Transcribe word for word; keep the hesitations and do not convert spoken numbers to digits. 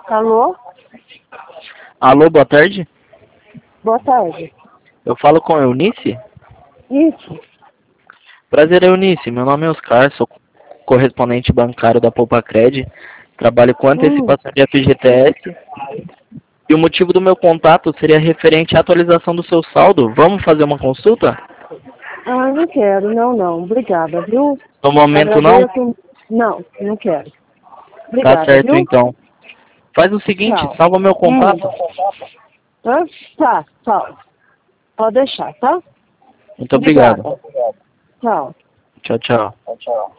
Alô? Alô, boa tarde. Boa tarde. Eu falo com a Eunice? Isso. Prazer, Eunice. Meu nome é Oscar, sou correspondente bancário da Poupa-Cred. Trabalho com Hum. antecipação de F G T S. E o motivo do meu contato seria referente à atualização do seu saldo. Vamos fazer uma consulta? Ah, não quero. Não, não. Obrigada, viu? No momento não? Agradeço. Não, não quero. Tá Obrigada, certo, viu? então. Faz o seguinte, Tchau. salva meu contato. Hum. Hã? Tá, tchau. Pode deixar, tá? Muito Obrigada. obrigado. Tchau. Tchau, tchau.